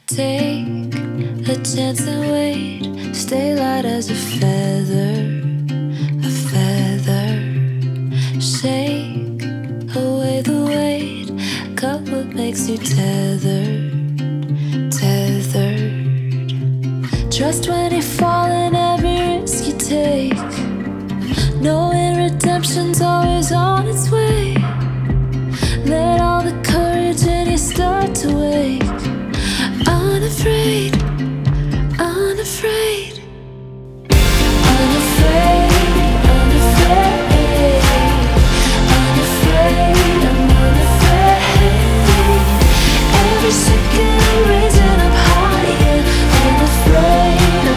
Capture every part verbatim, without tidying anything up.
Take a chance and wait. Stay light as a feather, a feather. Shake away the weight. Cut what makes you tethered, tethered. Trust when you fall in every risk you take. Knowing redemption's always on its way. Let all the courage in you start to wake. Unafraid, unafraid, unafraid, unafraid, unafraid, I'm unafraid. Every second I'm raising up higher. Unafraid,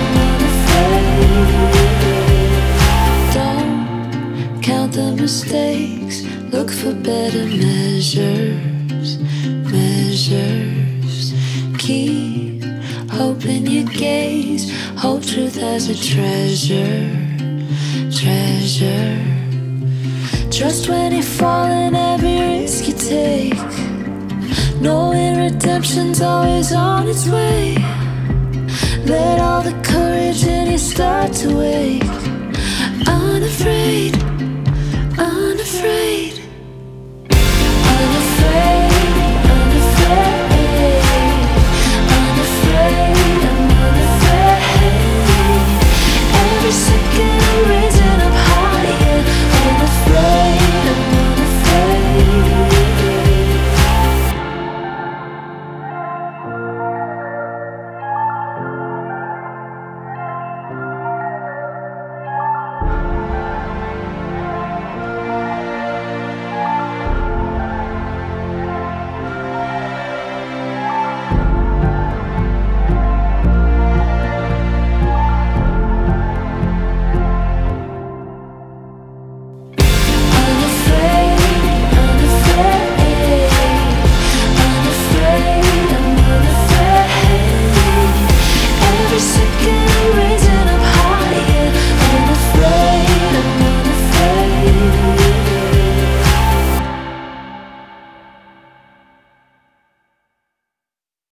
I'm unafraid. Don't count the mistakes. Look for better measures, measures. Keep hope in your gaze. Hold truth as a treasure, treasure. Trust when you fall in every risk you take. Knowing redemption's always on its way. Let all the courage in you start to wake. Unafraid, unafraid.